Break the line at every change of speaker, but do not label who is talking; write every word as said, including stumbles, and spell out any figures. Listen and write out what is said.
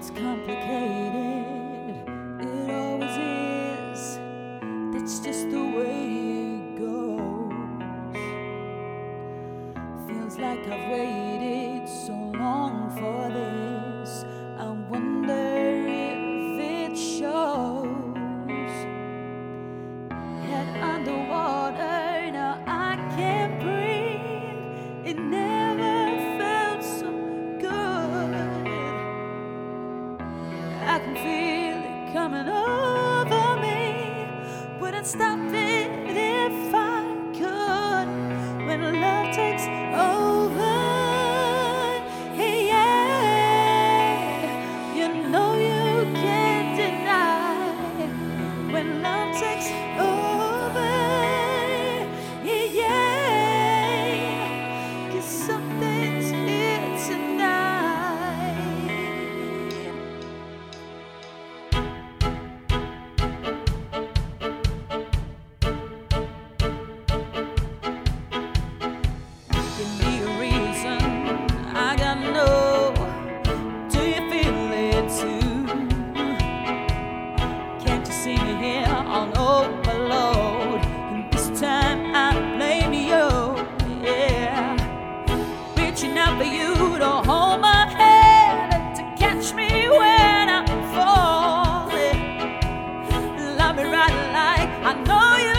It's complicated, it always is. That's just the way it goes. Feels like I've waited so long for this. I wonder if it shows. Head underwater, now I can't breathe. It never felt so good. I can feel it coming over me. Wouldn't stop it if I could. When love takes over, yeah, you know you can't deny. When love takes over, yeah, 'cause something's here tonight. Give me a reason, I gotta know. Do you feel it too? Can't you see me here on overload? And this time I blame you, yeah. Reaching out for you to hold my hand, to catch me when I'm falling. Love me right like I know you